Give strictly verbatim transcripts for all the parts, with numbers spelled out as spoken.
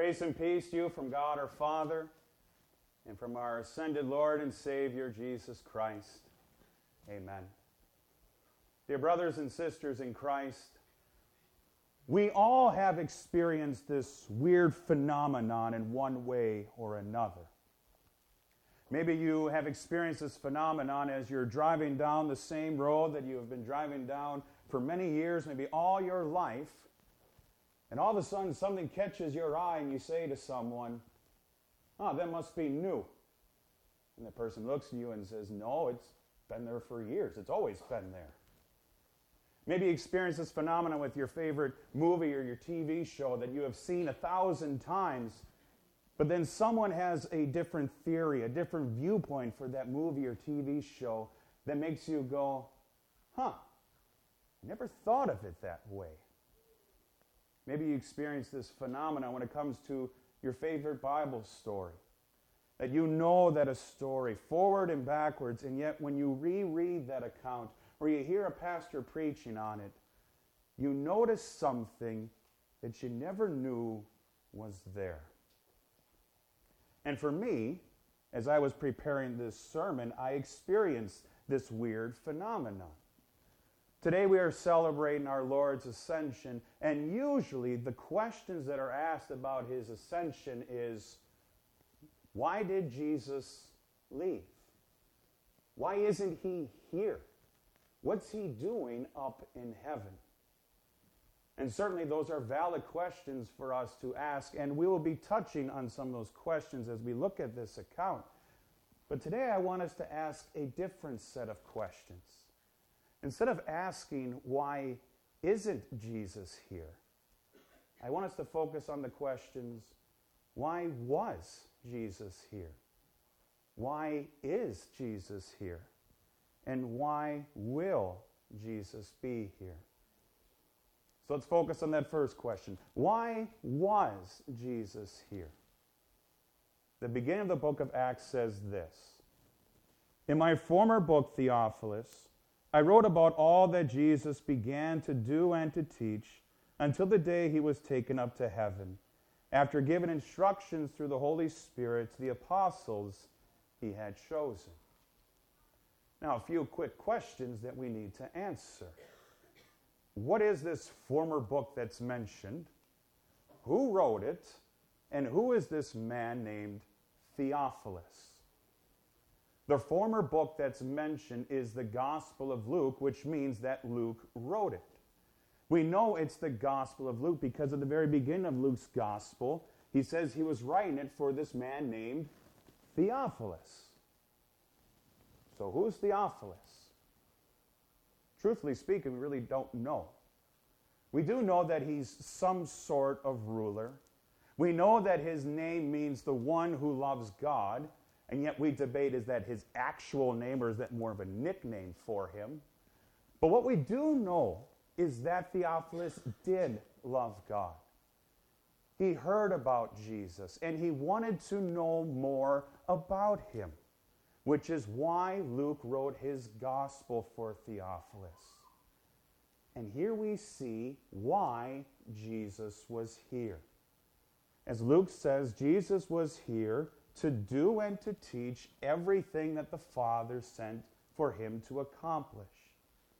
Grace and peace to you from God our Father and from our ascended Lord and Savior, Jesus Christ. Amen. Dear brothers and sisters in Christ, we all have experienced this weird phenomenon in one way or another. Maybe you have experienced this phenomenon as you're driving down the same road that you have been driving down for many years, maybe all your life, and all of a sudden something catches your eye and you say to someone, "Oh, that must be new." And the person looks at you and says, "No, it's been there for years. It's always been there." Maybe you experience this phenomenon with your favorite movie or your T V show that you have seen a thousand times, but then someone has a different theory, a different viewpoint for that movie or T V show that makes you go, "Huh, I never thought of it that way." Maybe you experience this phenomenon when it comes to your favorite Bible story. That you know that a story forward and backwards, and yet when you reread that account or you hear a pastor preaching on it, you notice something that you never knew was there. And for me, as I was preparing this sermon, I experienced this weird phenomenon. Today we are celebrating our Lord's ascension, and usually the questions that are asked about his ascension is, why did Jesus leave? Why isn't he here? What's he doing up in heaven? And certainly those are valid questions for us to ask, and we will be touching on some of those questions as we look at this account. But today I want us to ask a different set of questions. Instead of asking, why isn't Jesus here? I want us to focus on the questions, why was Jesus here? Why is Jesus here? And why will Jesus be here? So let's focus on that first question. Why was Jesus here? The beginning of the book of Acts says this: "In my former book, Theophilus, I wrote about all that Jesus began to do and to teach until the day he was taken up to heaven, after giving instructions through the Holy Spirit to the apostles he had chosen." Now, a few quick questions that we need to answer. What is this former book that's mentioned? Who wrote it? And who is this man named Theophilus? The former book that's mentioned is the Gospel of Luke, which means that Luke wrote it. We know it's the Gospel of Luke because at the very beginning of Luke's Gospel, he says he was writing it for this man named Theophilus. So who's Theophilus? Truthfully speaking, we really don't know. We do know that he's some sort of ruler. We know that his name means the one who loves God, and yet we debate, is that his actual name or is that more of a nickname for him? But what we do know is that Theophilus did love God. He heard about Jesus, and he wanted to know more about him, which is why Luke wrote his gospel for Theophilus. And here we see why Jesus was here. As Luke says, Jesus was here to do and to teach everything that the Father sent for him to accomplish.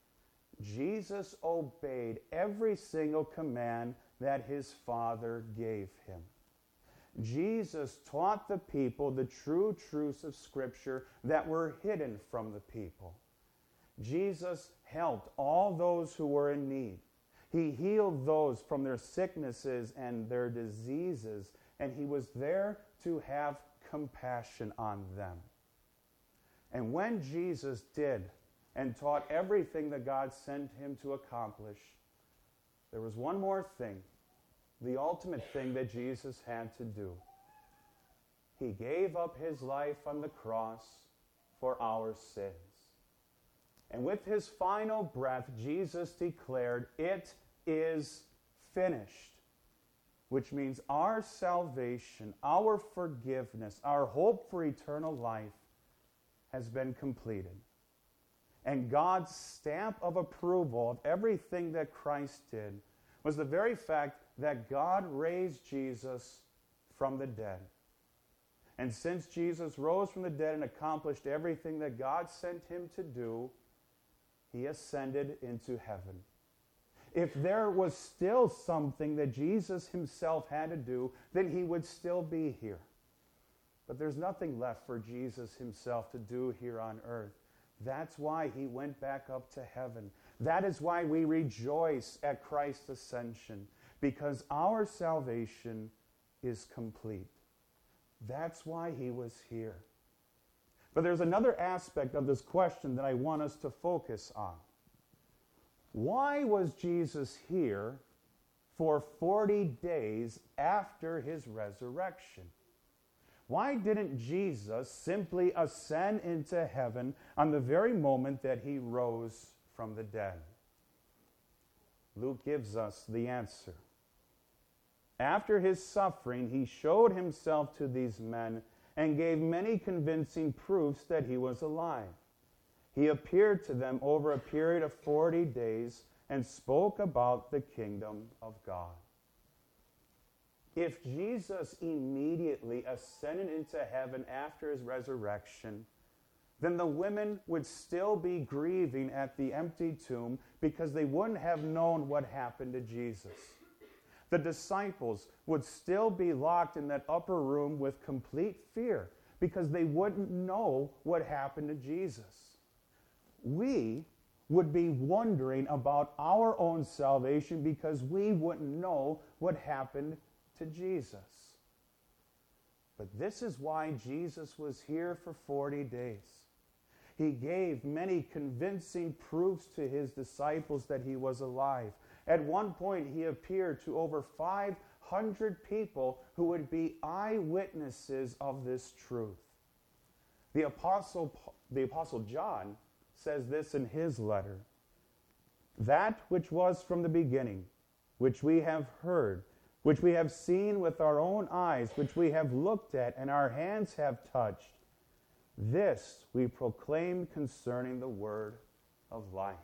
Jesus obeyed every single command that his Father gave him. Jesus taught the people the true truths of Scripture that were hidden from the people. Jesus helped all those who were in need. He healed those from their sicknesses and their diseases, and he was there to have compassion on them. And when Jesus did and taught everything that God sent him to accomplish, there was one more thing, the ultimate thing that Jesus had to do. He gave up his life on the cross for our sins. And with his final breath, Jesus declared, "It is finished," which means our salvation, our forgiveness, our hope for eternal life has been completed. And God's stamp of approval of everything that Christ did was the very fact that God raised Jesus from the dead. And since Jesus rose from the dead and accomplished everything that God sent him to do, he ascended into heaven. If there was still something that Jesus himself had to do, then he would still be here. But there's nothing left for Jesus himself to do here on earth. That's why he went back up to heaven. That is why we rejoice at Christ's ascension, because our salvation is complete. That's why he was here. But there's another aspect of this question that I want us to focus on. Why was Jesus here for forty days after his resurrection? Why didn't Jesus simply ascend into heaven on the very moment that he rose from the dead? Luke gives us the answer. After his suffering, he showed himself to these men and gave many convincing proofs that he was alive. He appeared to them over a period of forty days and spoke about the kingdom of God. If Jesus immediately ascended into heaven after his resurrection, then the women would still be grieving at the empty tomb because they wouldn't have known what happened to Jesus. The disciples would still be locked in that upper room with complete fear because they wouldn't know what happened to Jesus. We would be wondering about our own salvation because we wouldn't know what happened to Jesus. But this is why Jesus was here for forty days. He gave many convincing proofs to his disciples that he was alive. At one point, he appeared to over five hundred people who would be eyewitnesses of this truth. The Apostle, the Apostle John says this in his letter: "That which was from the beginning, which we have heard, which we have seen with our own eyes, which we have looked at and our hands have touched, this we proclaim concerning the word of life."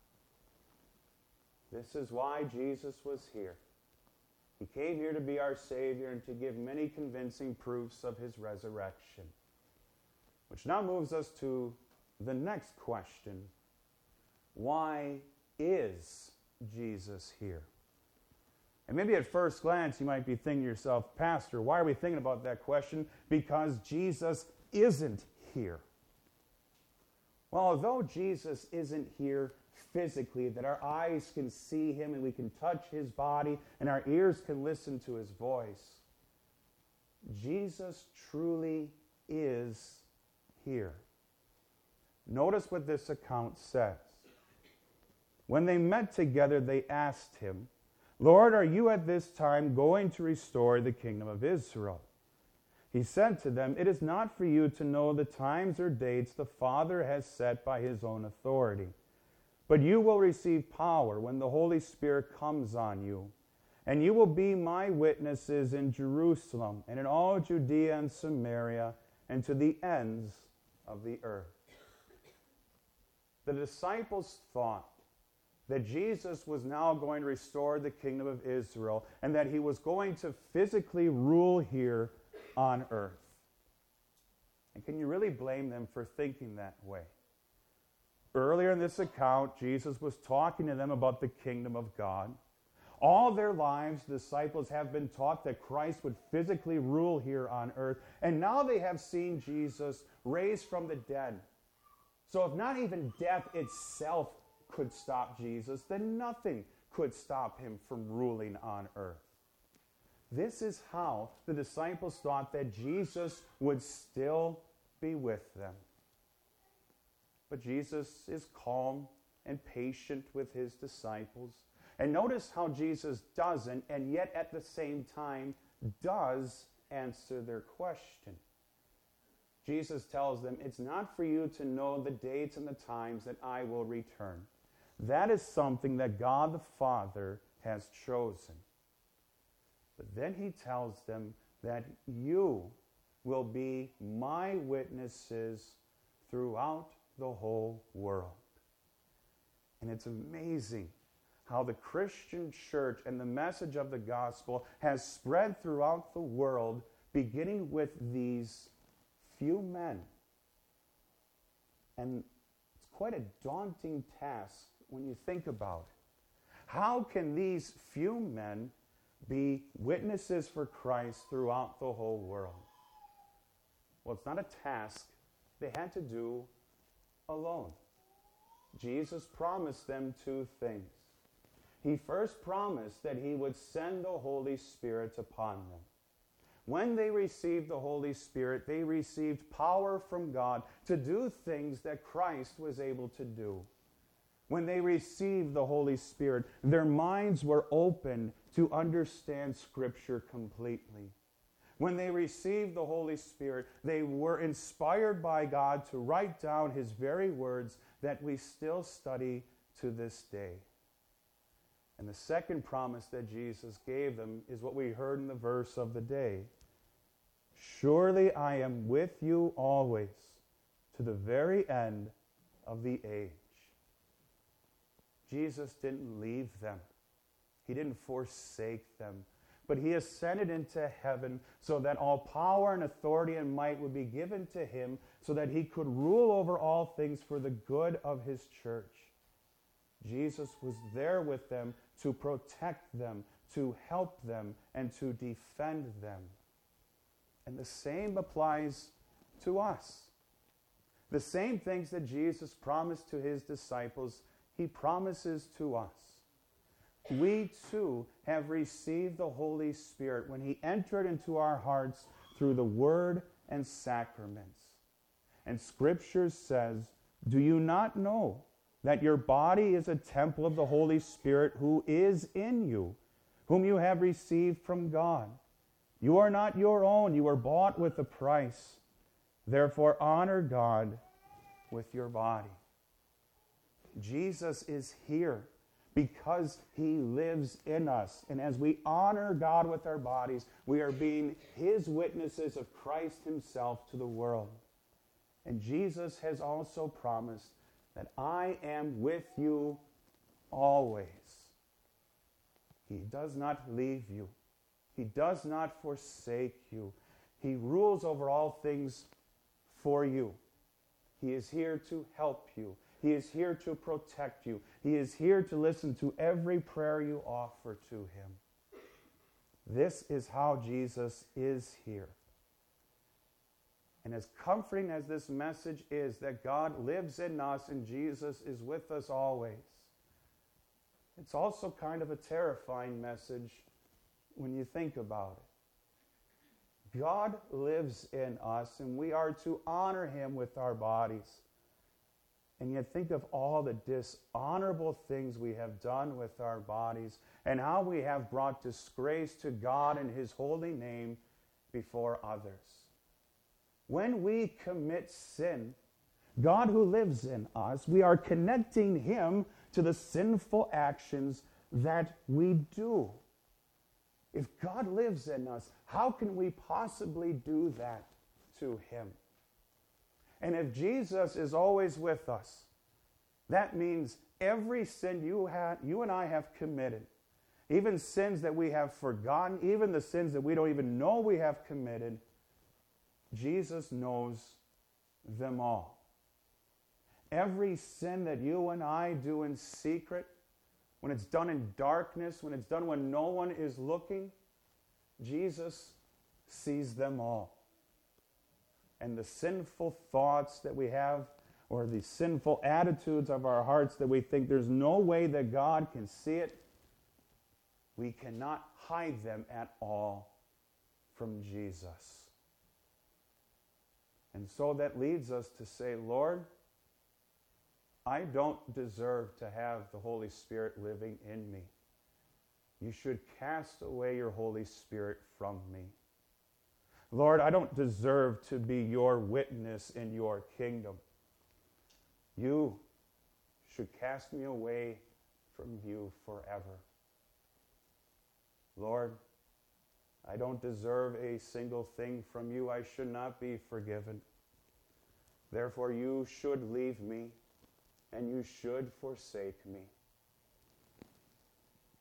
This is why Jesus was here. He came here to be our Savior and to give many convincing proofs of his resurrection. Which now moves us to the next question. Why is Jesus here? And maybe at first glance you might be thinking to yourself, Pastor, why are we thinking about that question? Because Jesus isn't here. Well, although Jesus isn't here physically, that our eyes can see him and we can touch his body and our ears can listen to his voice, Jesus truly is here. Notice what this account says. When they met together, they asked him, "Lord, are you at this time going to restore the kingdom of Israel?" He said to them, "It is not for you to know the times or dates the Father has set by his own authority. But you will receive power when the Holy Spirit comes on you. And you will be my witnesses in Jerusalem and in all Judea and Samaria and to the ends of the earth." The disciples thought that Jesus was now going to restore the kingdom of Israel and that he was going to physically rule here on earth. And can you really blame them for thinking that way? Earlier in this account, Jesus was talking to them about the kingdom of God. All their lives, the disciples have been taught that Christ would physically rule here on earth, and now they have seen Jesus raised from the dead. So if not even death itself could stop Jesus, then nothing could stop him from ruling on earth. This is how the disciples thought that Jesus would still be with them. But Jesus is calm and patient with his disciples. And notice how Jesus doesn't, and yet at the same time does answer their question. Jesus tells them, "It's not for you to know the dates and the times that I will return. That is something that God the Father has chosen." But then he tells them that you will be my witnesses throughout the whole world. And it's amazing how the Christian church and the message of the gospel has spread throughout the world, beginning with these few men. And it's quite a daunting task when you think about it. How can these few men be witnesses for Christ throughout the whole world? Well, it's not a task they had to do alone. Jesus promised them two things. He first promised that he would send the Holy Spirit upon them. When they received the Holy Spirit, they received power from God to do things that Christ was able to do. When they received the Holy Spirit, their minds were opened to understand Scripture completely. When they received the Holy Spirit, they were inspired by God to write down his very words that we still study to this day. And the second promise that Jesus gave them is what we heard in the verse of the day. Surely I am with you always, to the very end of the age. Jesus didn't leave them. He didn't forsake them. But he ascended into heaven so that all power and authority and might would be given to him so that he could rule over all things for the good of his church. Jesus was there with them to protect them, to help them, and to defend them. And the same applies to us. The same things that Jesus promised to his disciples, he promises to us. We too have received the Holy Spirit when he entered into our hearts through the Word and sacraments. And Scripture says, do you not know that your body is a temple of the Holy Spirit who is in you, whom you have received from God? You are not your own, you were bought with a price. Therefore honor God with your body. Jesus is here because he lives in us. And as we honor God with our bodies, we are being his witnesses of Christ himself to the world. And Jesus has also promised that I am with you always. He does not leave you. He does not forsake you. He rules over all things for you. He is here to help you. He is here to protect you. He is here to listen to every prayer you offer to him. This is how Jesus is here. And as comforting as this message is that God lives in us and Jesus is with us always, it's also kind of a terrifying message when you think about it. God lives in us and we are to honor him with our bodies. And yet think of all the dishonorable things we have done with our bodies and how we have brought disgrace to God and his holy name before others. When we commit sin, God who lives in us, we are connecting him to the sinful actions that we do. If God lives in us, how can we possibly do that to him? And if Jesus is always with us, that means every sin you, have, you and I have committed, even sins that we have forgotten, even the sins that we don't even know we have committed, Jesus knows them all. Every sin that you and I do in secret, when it's done in darkness, when it's done when no one is looking, Jesus sees them all. And the sinful thoughts that we have, or the sinful attitudes of our hearts that we think there's no way that God can see it, we cannot hide them at all from Jesus. And so that leads us to say, Lord, I don't deserve to have the Holy Spirit living in me. You should cast away your Holy Spirit from me. Lord, I don't deserve to be your witness in your kingdom. You should cast me away from you forever. Lord, I don't deserve a single thing from you. I should not be forgiven. Therefore, you should leave me and you should forsake me.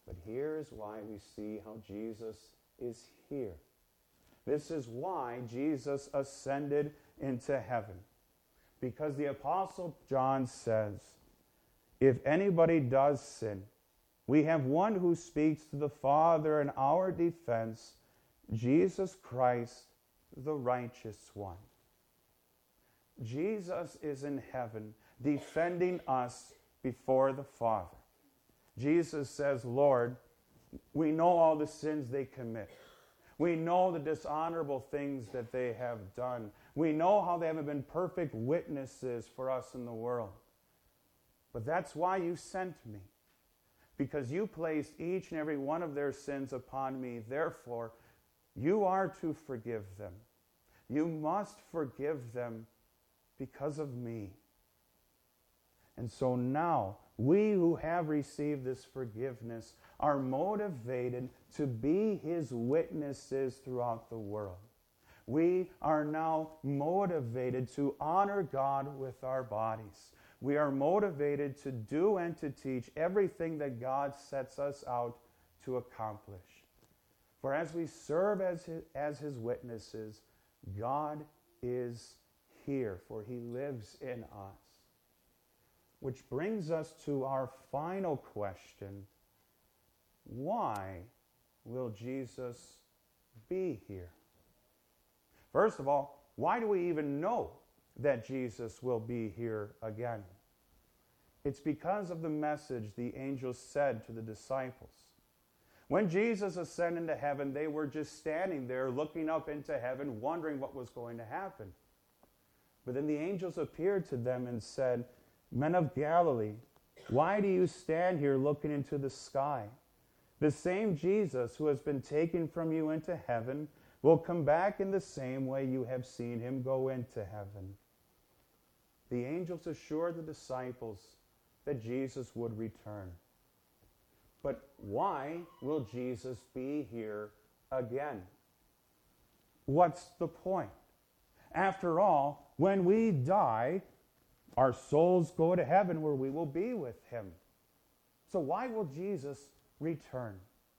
But here's why we see how Jesus is here. This is why Jesus ascended into heaven. Because the Apostle John says, if anybody does sin, we have one who speaks to the Father in our defense, Jesus Christ, the righteous one. Jesus is in heaven defending us before the Father. Jesus says, Lord, we know all the sins they commit. We know the dishonorable things that they have done. We know how they haven't been perfect witnesses for us in the world. But that's why you sent me, because you placed each and every one of their sins upon me. Therefore, you are to forgive them. You must forgive them because of me. And so now, we who have received this forgiveness are motivated to be his witnesses throughout the world. We are now motivated to honor God with our bodies. We are motivated to do and to teach everything that God sets us out to accomplish. For as we serve as his, as his witnesses, God is here, for he lives in us. Which brings us to our final question. Why will Jesus be here? First of all, why do we even know that Jesus will be here again? It's because of the message the angels said to the disciples. When Jesus ascended into heaven, they were just standing there looking up into heaven, wondering what was going to happen. But then the angels appeared to them and said, Men of Galilee, why do you stand here looking into the sky? The same Jesus who has been taken from you into heaven will come back in the same way you have seen him go into heaven. The angels assured the disciples that Jesus would return. But why will Jesus be here again? What's the point? After all, when we die, our souls go to heaven where we will be with him. So why will Jesus return?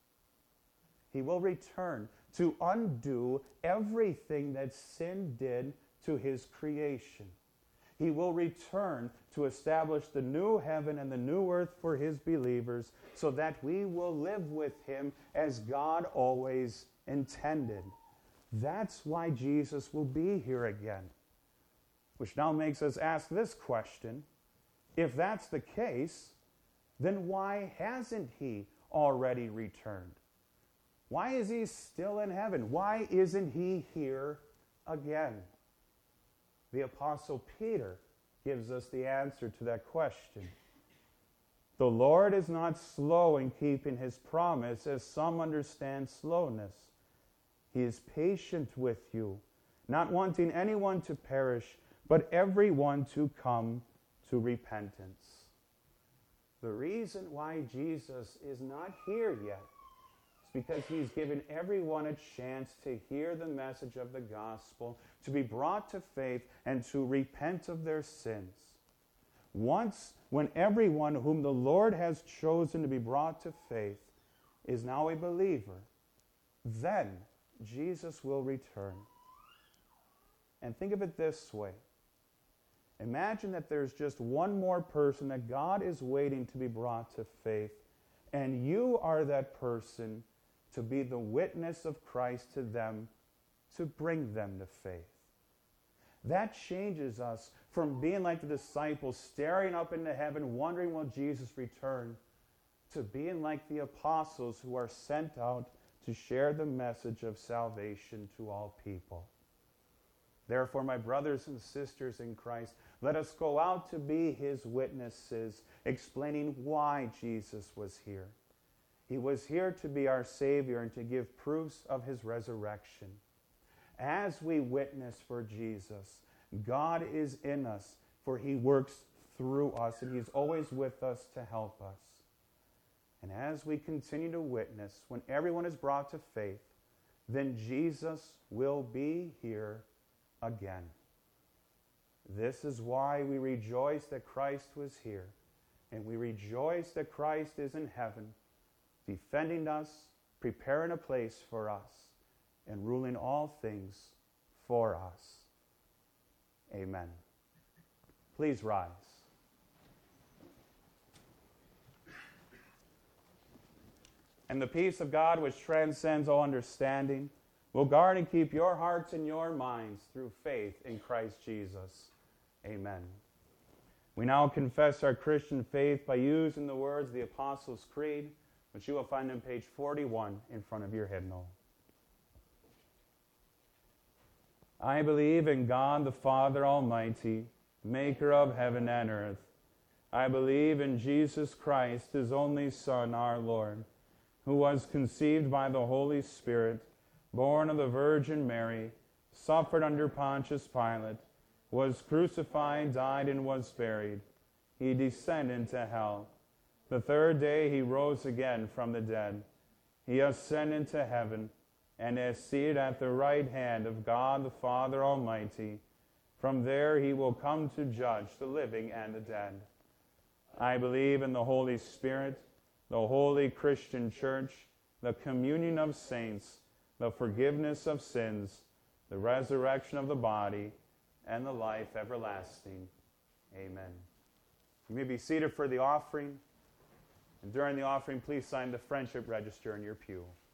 He will return to undo everything that sin did to his creation. He will return to establish the new heaven and the new earth for his believers so that we will live with him as God always intended. That's why Jesus will be here again. Which now makes us ask this question. If that's the case, then why hasn't he already returned? Why is he still in heaven? Why isn't he here again? The Apostle Peter gives us the answer to that question. The Lord is not slow in keeping his promise, as some understand slowness. He is patient with you, not wanting anyone to perish, but everyone to come to repentance. The reason why Jesus is not here yet is because he's given everyone a chance to hear the message of the gospel, to be brought to faith, and to repent of their sins. Once, when everyone whom the Lord has chosen to be brought to faith is now a believer, then Jesus will return. And think of it this way. Imagine that there's just one more person that God is waiting to be brought to faith, and you are that person to be the witness of Christ to them, to bring them to faith. That changes us from being like the disciples, staring up into heaven, wondering will Jesus return, to being like the apostles who are sent out to share the message of salvation to all people. Therefore, my brothers and sisters in Christ, let us go out to be his witnesses, explaining why Jesus was here. He was here to be our Savior and to give proofs of his resurrection. As we witness for Jesus, God is in us, for he works through us, and he's always with us to help us. And as we continue to witness, when everyone is brought to faith, then Jesus will be here again. This is why we rejoice that Christ was here, and we rejoice that Christ is in heaven, defending us, preparing a place for us, and ruling all things for us. Amen. Please rise. And the peace of God, which transcends all understanding, will guard and keep your hearts and your minds through faith in Christ Jesus. Amen. We now confess our Christian faith by using the words of the Apostles' Creed, which you will find on page forty-one in front of your hymnal. I believe in God the Father Almighty, maker of heaven and earth. I believe in Jesus Christ, his only Son, our Lord, who was conceived by the Holy Spirit, born of the Virgin Mary, suffered under Pontius Pilate, was crucified, died, and was buried. He descended into hell. The third day he rose again from the dead. He ascended into heaven, and is seated at the right hand of God the Father Almighty. From there he will come to judge the living and the dead. I believe in the Holy Spirit, the holy Christian Church, the communion of saints, the forgiveness of sins, the resurrection of the body, and the life everlasting. Amen. You may be seated for the offering. And during the offering, please sign the friendship register in your pew.